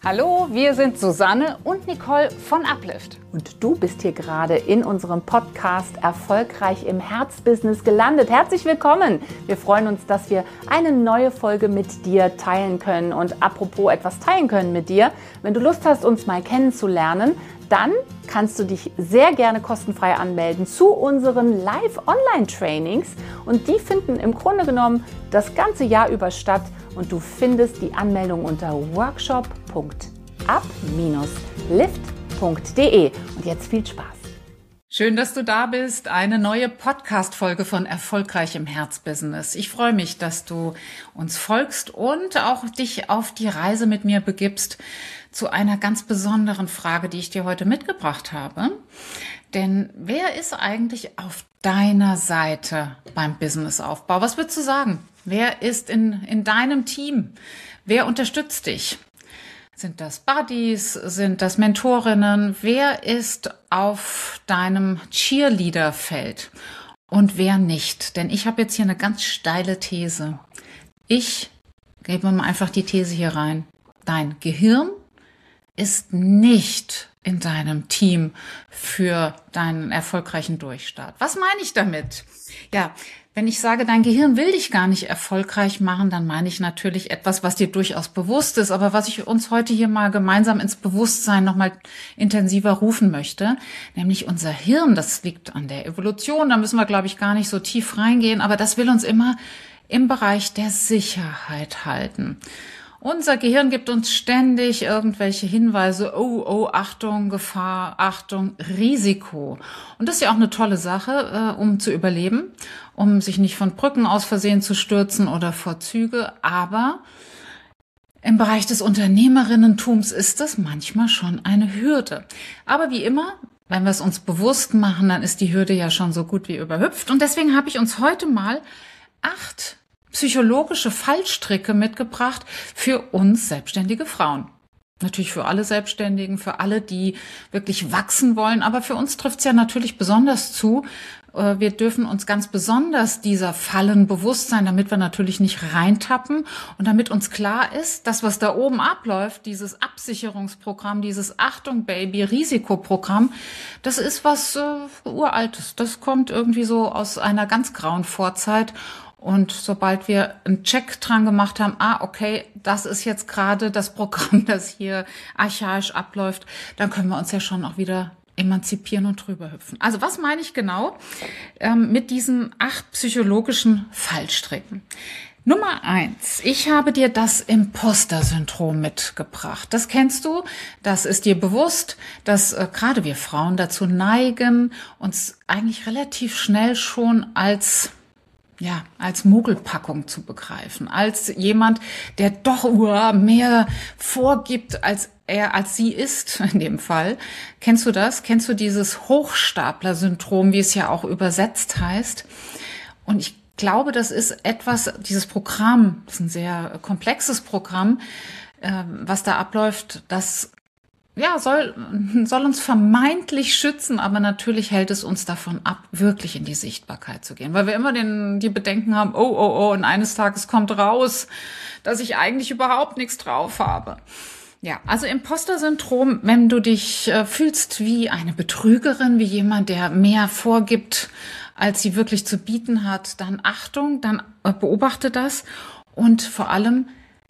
Hallo, wir sind Susanne und Nicole von Uplift. Und du bist hier gerade in unserem Podcast Erfolgreich im Herzbusiness gelandet. Herzlich willkommen! Wir freuen uns, dass wir eine neue Folge mit dir teilen können. Und apropos etwas teilen können mit dir, wenn du Lust hast, uns mal kennenzulernen, dann kannst du dich sehr gerne kostenfrei anmelden zu unseren Live-Online-Trainings. Und die finden im Grunde genommen das ganze Jahr über statt. Und du findest die Anmeldung unter workshop.up-lift.de. Und jetzt viel Spaß. Schön, dass du da bist. Eine neue Podcast-Folge von Erfolgreich im Herzbusiness. Ich freue mich, dass du uns folgst und auch dich auf die Reise mit mir begibst zu einer ganz besonderen Frage, die ich dir heute mitgebracht habe. Denn wer ist eigentlich auf deiner Seite beim Businessaufbau? Was würdest du sagen? Wer ist in deinem Team? Wer unterstützt dich? Sind das Buddies? Sind das Mentorinnen? Wer ist auf deinem Cheerleader-Feld? Und wer nicht? Denn ich habe jetzt hier eine ganz steile These. Ich gebe mal einfach die These hier rein. Dein Gehirn ist nicht in deinem Team für deinen erfolgreichen Durchstart. Was meine ich damit? Ja, wenn ich sage, dein Gehirn will dich gar nicht erfolgreich machen, dann meine ich natürlich etwas, was dir durchaus bewusst ist, aber was ich uns heute hier mal gemeinsam ins Bewusstsein nochmal intensiver rufen möchte, nämlich unser Hirn, das liegt an der Evolution, da müssen wir, glaube ich, gar nicht so tief reingehen, aber das will uns immer im Bereich der Sicherheit halten. Unser Gehirn gibt uns ständig irgendwelche Hinweise, oh, Achtung, Gefahr, Achtung, Risiko. Und das ist ja auch eine tolle Sache, um zu überleben, um sich nicht von Brücken aus Versehen zu stürzen oder vor Züge. Aber im Bereich des Unternehmerinnentums ist das manchmal schon eine Hürde. Aber wie immer, wenn wir es uns bewusst machen, dann ist die Hürde ja schon so gut wie überhüpft. Und deswegen habe ich uns heute mal 8 psychologische Fallstricke mitgebracht für uns selbstständige Frauen. Natürlich für alle Selbstständigen, für alle, die wirklich wachsen wollen, aber für uns trifft es ja natürlich besonders zu. Wir dürfen uns ganz besonders dieser Fallen bewusst sein, damit wir natürlich nicht reintappen und damit uns klar ist, dass was da oben abläuft, dieses Absicherungsprogramm, dieses Achtung Baby Risikoprogramm, das ist was Uraltes. Das kommt irgendwie so aus einer ganz grauen Vorzeit. Und sobald wir einen Check dran gemacht haben, okay, das ist jetzt gerade das Programm, das hier archaisch abläuft, dann können wir uns ja schon auch wieder emanzipieren und drüber hüpfen. Also was meine ich genau mit diesen 8 psychologischen Fallstricken? Nummer 1. Ich habe dir das Imposter-Syndrom mitgebracht. Das kennst du, das ist dir bewusst, dass gerade wir Frauen dazu neigen, uns eigentlich relativ schnell schon als Mogelpackung zu begreifen, als jemand, der doch mehr vorgibt, als sie ist, in dem Fall. Kennst du das? Kennst du dieses Hochstapler-Syndrom, wie es ja auch übersetzt heißt? Und ich glaube, das ist dieses Programm, das ist ein sehr komplexes Programm, was da abläuft, das soll uns vermeintlich schützen, aber natürlich hält es uns davon ab, wirklich in die Sichtbarkeit zu gehen, weil wir immer die Bedenken haben, und eines Tages kommt raus, dass ich eigentlich überhaupt nichts drauf habe. Ja, also Imposter-Syndrom, wenn du dich fühlst wie eine Betrügerin, wie jemand, der mehr vorgibt, als sie wirklich zu bieten hat, dann Achtung, dann beobachte das und vor allem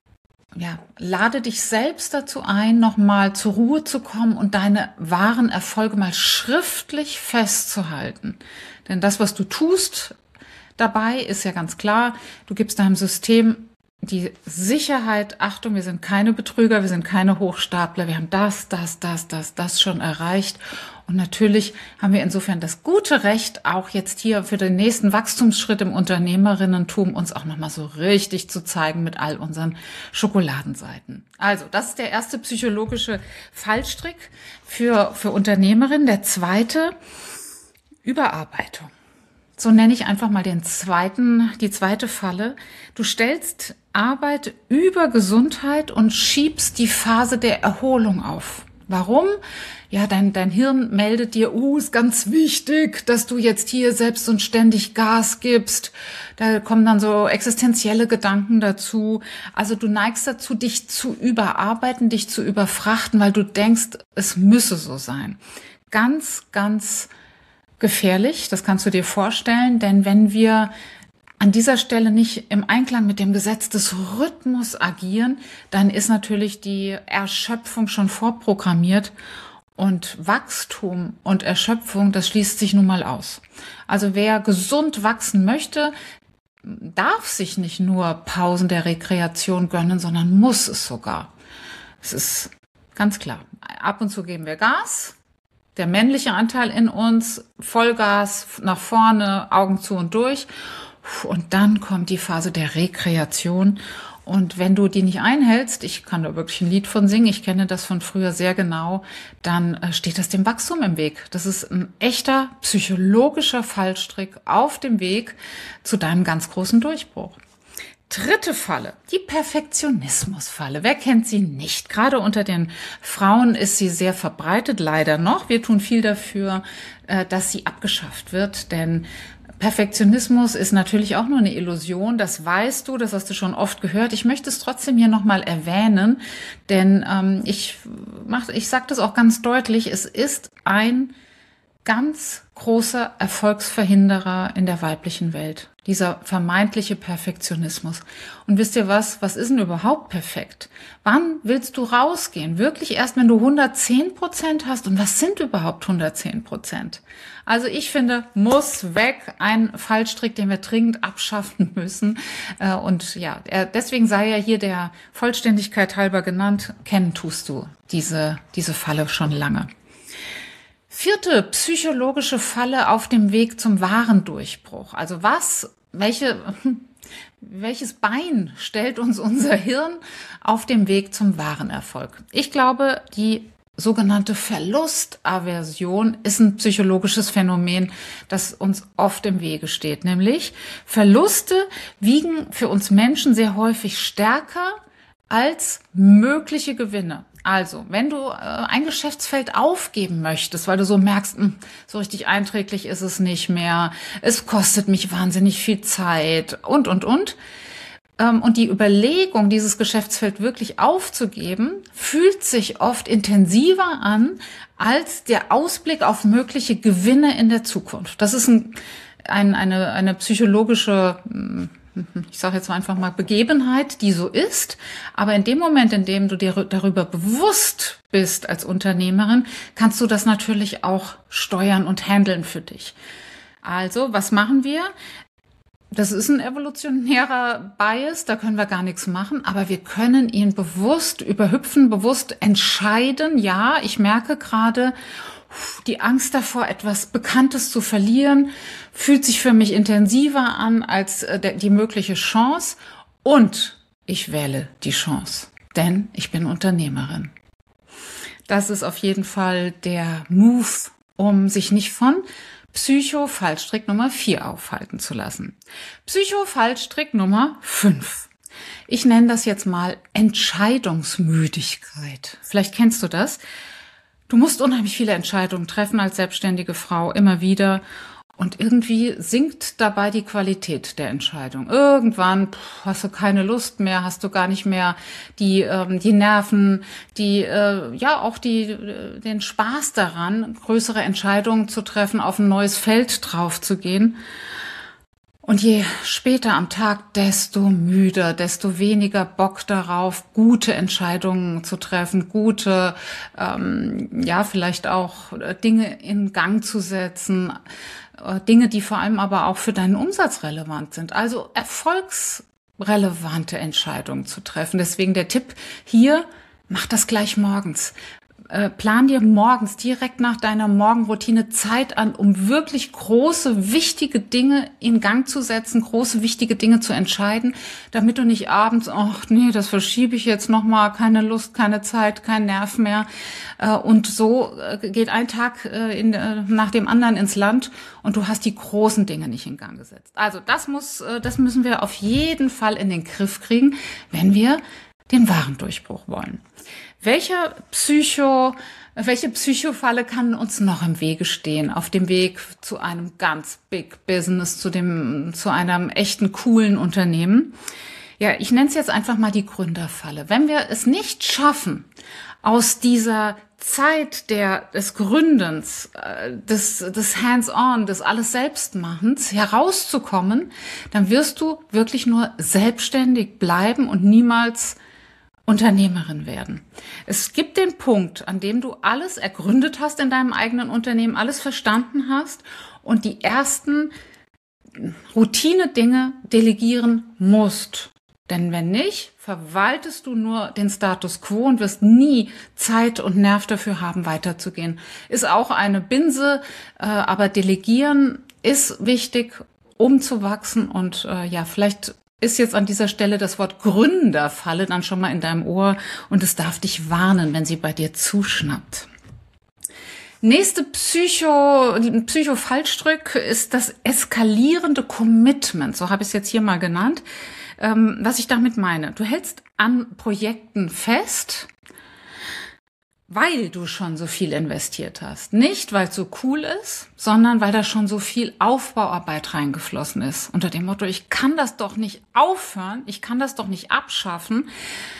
lade dich selbst dazu ein, nochmal zur Ruhe zu kommen und deine wahren Erfolge mal schriftlich festzuhalten. Denn das, was du tust dabei, ist ja ganz klar, du gibst deinem System die Sicherheit, Achtung, wir sind keine Betrüger, wir sind keine Hochstapler, wir haben das schon erreicht. Und natürlich haben wir insofern das gute Recht, auch jetzt hier für den nächsten Wachstumsschritt im Unternehmerinnentum uns auch nochmal so richtig zu zeigen mit all unseren Schokoladenseiten. Also, das ist der erste psychologische Fallstrick für Unternehmerinnen. Der zweite, Überarbeitung. So nenne ich einfach mal die zweite Falle. Du stellst Arbeit über Gesundheit und schiebst die Phase der Erholung auf. Warum? Ja, dein Hirn meldet dir, ist ganz wichtig, dass du jetzt hier selbst und ständig Gas gibst. Da kommen dann so existenzielle Gedanken dazu. Also du neigst dazu, dich zu überarbeiten, dich zu überfrachten, weil du denkst, es müsse so sein. Ganz, ganz gefährlich, das kannst du dir vorstellen, denn wenn wir an dieser Stelle nicht im Einklang mit dem Gesetz des Rhythmus agieren, dann ist natürlich die Erschöpfung schon vorprogrammiert und Wachstum und Erschöpfung, das schließt sich nun mal aus. Also wer gesund wachsen möchte, darf sich nicht nur Pausen der Rekreation gönnen, sondern muss es sogar. Es ist ganz klar. Ab und zu geben wir Gas. Der männliche Anteil in uns, Vollgas nach vorne, Augen zu und durch. Und dann kommt die Phase der Rekreation. Und wenn du die nicht einhältst, ich kann da wirklich ein Lied von singen, ich kenne das von früher sehr genau, dann steht das dem Wachstum im Weg. Das ist ein echter psychologischer Fallstrick auf dem Weg zu deinem ganz großen Durchbruch. Dritte Falle, die Perfektionismusfalle. Wer kennt sie nicht? Gerade unter den Frauen ist sie sehr verbreitet, leider noch. Wir tun viel dafür, dass sie abgeschafft wird, denn Perfektionismus ist natürlich auch nur eine Illusion, das weißt du, das hast du schon oft gehört. Ich möchte es trotzdem hier nochmal erwähnen, denn ich sage das auch ganz deutlich, es ist ein ganz großer Erfolgsverhinderer in der weiblichen Welt, dieser vermeintliche Perfektionismus. Und wisst ihr was ist denn überhaupt perfekt? Wann willst du rausgehen? Wirklich erst, wenn du 110% hast? Und was sind überhaupt 110%? Also ich finde, muss weg, ein Fallstrick, den wir dringend abschaffen müssen. Und ja, deswegen sei ja hier der Vollständigkeit halber genannt, kennen tust du diese Falle schon lange. Vierte psychologische Falle auf dem Weg zum wahren Durchbruch. Also welches Bein stellt uns unser Hirn auf dem Weg zum wahren Erfolg? Ich glaube, die sogenannte Verlustaversion ist ein psychologisches Phänomen, das uns oft im Wege steht. Nämlich Verluste wiegen für uns Menschen sehr häufig stärker als mögliche Gewinne. Also, wenn du ein Geschäftsfeld aufgeben möchtest, weil du so merkst, so richtig einträglich ist es nicht mehr, es kostet mich wahnsinnig viel Zeit und die Überlegung, dieses Geschäftsfeld wirklich aufzugeben, fühlt sich oft intensiver an als der Ausblick auf mögliche Gewinne in der Zukunft. Das ist eine psychologische, ich sage jetzt einfach mal Begebenheit, die so ist. Aber in dem Moment, in dem du dir darüber bewusst bist als Unternehmerin, kannst du das natürlich auch steuern und handeln für dich. Also, was machen wir? Das ist ein evolutionärer Bias, da können wir gar nichts machen, aber wir können ihn bewusst überhüpfen, bewusst entscheiden. Ja, ich merke gerade, die Angst davor, etwas Bekanntes zu verlieren, fühlt sich für mich intensiver an als die mögliche Chance. Und ich wähle die Chance, denn ich bin Unternehmerin. Das ist auf jeden Fall der Move, um sich nicht von Psycho-Fallstrick Nummer 4 aufhalten zu lassen. Psycho-Fallstrick Nummer 5. Ich nenne das jetzt mal Entscheidungsmüdigkeit. Vielleicht kennst du das. Du musst unheimlich viele Entscheidungen treffen als selbstständige Frau, immer wieder. Und irgendwie sinkt dabei die Qualität der Entscheidung. Irgendwann hast du keine Lust mehr, hast du gar nicht mehr die Nerven, den Spaß daran, größere Entscheidungen zu treffen, auf ein neues Feld drauf zu gehen. Und je später am Tag, desto müder, desto weniger Bock darauf, gute Entscheidungen zu treffen, gute, vielleicht auch Dinge in Gang zu setzen, Dinge, die vor allem aber auch für deinen Umsatz relevant sind. Also erfolgsrelevante Entscheidungen zu treffen. Deswegen der Tipp hier, mach das gleich morgens. Plan dir morgens direkt nach deiner Morgenroutine Zeit an, um wirklich große, wichtige Dinge in Gang zu setzen, große, wichtige Dinge zu entscheiden, damit du nicht abends, das verschiebe ich jetzt nochmal, keine Lust, keine Zeit, kein Nerv mehr. Und so geht ein Tag nach dem anderen ins Land und du hast die großen Dinge nicht in Gang gesetzt. Also das müssen wir auf jeden Fall in den Griff kriegen, wenn wir den wahren Durchbruch wollen. Welche Psychofalle kann uns noch im Wege stehen, auf dem Weg zu einem ganz big Business, zu einem echten coolen Unternehmen? Ja, ich nenne es jetzt einfach mal die Gründerfalle. Wenn wir es nicht schaffen, aus dieser Zeit des Gründens, des Hands-on, des Alles-Selbstmachens herauszukommen, dann wirst du wirklich nur selbstständig bleiben und niemals Unternehmerin werden. Es gibt den Punkt, an dem du alles ergründet hast in deinem eigenen Unternehmen, alles verstanden hast und die ersten Routine-Dinge delegieren musst. Denn wenn nicht, verwaltest du nur den Status quo und wirst nie Zeit und Nerv dafür haben, weiterzugehen. Ist auch eine Binse, aber delegieren ist wichtig, um zu wachsen und vielleicht ist jetzt an dieser Stelle das Wort Gründerfalle dann schon mal in deinem Ohr und es darf dich warnen, wenn sie bei dir zuschnappt. Nächste Psycho-Fallstrick ist das eskalierende Commitment, so habe ich es jetzt hier mal genannt. Was ich damit meine, du hältst an Projekten fest, weil du schon so viel investiert hast. Nicht, weil es so cool ist, sondern weil da schon so viel Aufbauarbeit reingeflossen ist. Unter dem Motto, ich kann das doch nicht aufhören, ich kann das doch nicht abschaffen.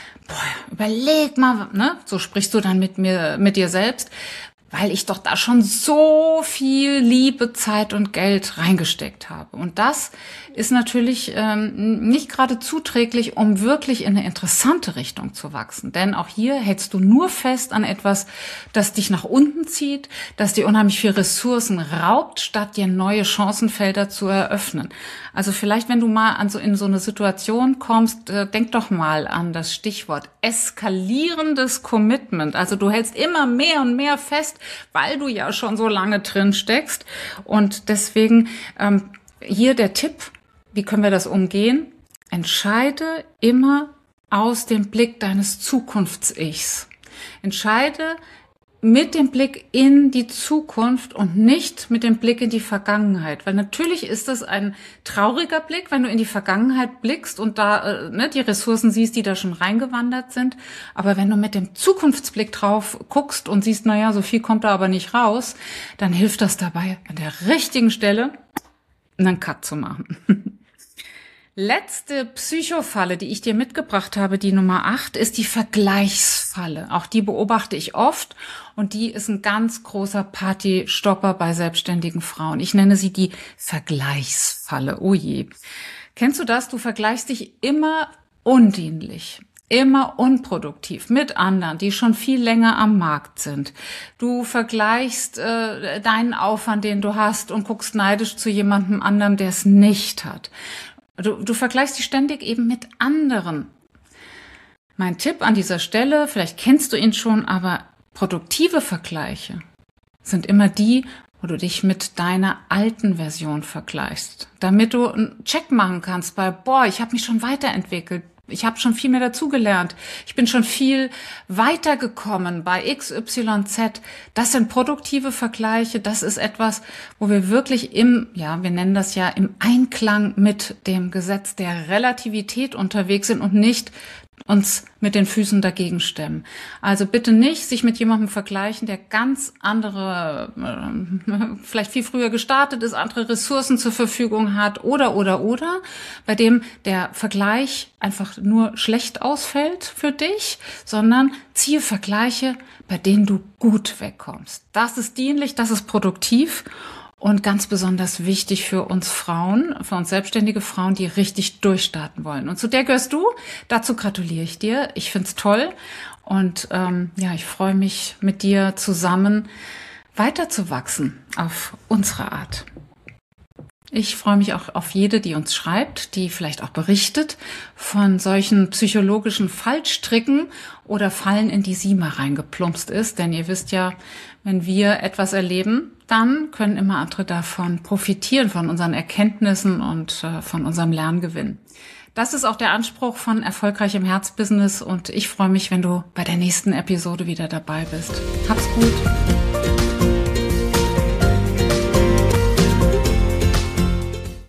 Überleg mal, ne? So sprichst du dann mit dir selbst, weil ich doch da schon so viel Liebe, Zeit und Geld reingesteckt habe. Und das ist natürlich nicht gerade zuträglich, um wirklich in eine interessante Richtung zu wachsen. Denn auch hier hältst du nur fest an etwas, das dich nach unten zieht, das dir unheimlich viel Ressourcen raubt, statt dir neue Chancenfelder zu eröffnen. Also vielleicht, wenn du mal in so eine Situation kommst, denk doch mal an das Stichwort eskalierendes Commitment. Also du hältst immer mehr und mehr fest, weil du ja schon so lange drin steckst. Und deswegen hier der Tipp, wie können wir das umgehen? Entscheide immer aus dem Blick deines Zukunfts-Ichs. Entscheide mit dem Blick in die Zukunft und nicht mit dem Blick in die Vergangenheit. Weil natürlich ist das ein trauriger Blick, wenn du in die Vergangenheit blickst und da die Ressourcen siehst, die da schon reingewandert sind. Aber wenn du mit dem Zukunftsblick drauf guckst und siehst, so viel kommt da aber nicht raus, dann hilft das dabei, an der richtigen Stelle einen Cut zu machen. Letzte Psychofalle, die ich dir mitgebracht habe, die Nummer 8, ist die Vergleichsfalle. Auch die beobachte ich oft und die ist ein ganz großer Partystopper bei selbstständigen Frauen. Ich nenne sie die Vergleichsfalle. Oh je. Kennst du das? Du vergleichst dich immer undienlich, immer unproduktiv mit anderen, die schon viel länger am Markt sind. Du vergleichst deinen Aufwand, den du hast und guckst neidisch zu jemandem anderem, der es nicht hat. Du vergleichst dich ständig eben mit anderen. Mein Tipp an dieser Stelle, vielleicht kennst du ihn schon, aber produktive Vergleiche sind immer die, wo du dich mit deiner alten Version vergleichst, damit du einen Check machen kannst bei, ich habe mich schon weiterentwickelt. Ich habe schon viel mehr dazugelernt. Ich bin schon viel weitergekommen bei XYZ. Das sind produktive Vergleiche. Das ist etwas, wo wir wirklich wir nennen das ja im Einklang mit dem Gesetz der Relativität unterwegs sind und nicht uns mit den Füßen dagegen stemmen. Also bitte nicht sich mit jemandem vergleichen, der ganz andere, vielleicht viel früher gestartet ist, andere Ressourcen zur Verfügung hat oder, bei dem der Vergleich einfach nur schlecht ausfällt für dich, sondern ziehe Vergleiche, bei denen du gut wegkommst. Das ist dienlich, das ist produktiv. Und ganz besonders wichtig für uns Frauen, für uns selbstständige Frauen, die richtig durchstarten wollen. Und zu der gehörst du. Dazu gratuliere ich dir. Ich find's toll. Und ich freue mich, mit dir zusammen weiterzuwachsen auf unsere Art. Ich freue mich auch auf jede, die uns schreibt, die vielleicht auch berichtet von solchen psychologischen Fallstricken oder Fallen, in die sie mal reingeplumpst ist. Denn ihr wisst ja, wenn wir etwas erleben, dann können immer andere davon profitieren, von unseren Erkenntnissen und von unserem Lerngewinn. Das ist auch der Anspruch von Erfolgreich im Herzbusiness und ich freue mich, wenn du bei der nächsten Episode wieder dabei bist. Hab's gut!